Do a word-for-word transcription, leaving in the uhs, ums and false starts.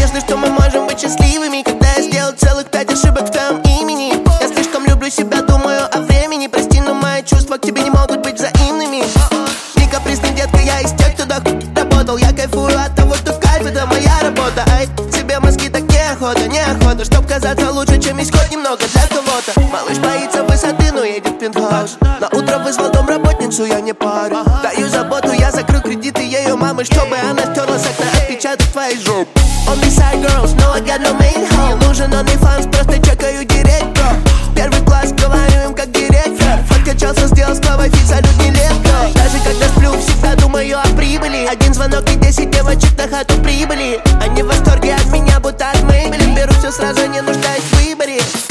надежды, что мы можем быть счастливыми. Когда я сделал целых пять ошибок в твоем имени. Я слишком люблю себя, думаю о времени. Прости, но мои чувства к тебе не могут быть взаимными. Не капризный, детка, я из тех, кто так работал. Я кайфую от того, что кайф — это моя работа. Ай, себе мозги так неохота, неохота, чтоб казаться лучше, чем есть хоть немного для кого-то. Малыш боится высоты, но едет в пентхаус. На утро вызвал домработницу, я не парю. Даю заботу, я закрыл кредиты ее мамы, чтобы она стерла с окна отпечаток твоей жопы. Only side girls, no I got no main home. Нужен OnlyFans, просто чекаю директ, бро. Первый класс, говорю им как директор. Подкачался, сделал склавой фит, салют нелегко. Даже когда сплю, всегда думаю о прибыли. Один звонок и десять девочек на хату прибыли. Они в восторге от меня, будто от Мэйбелин. Беру все сразу, не нуждаюсь в выборе.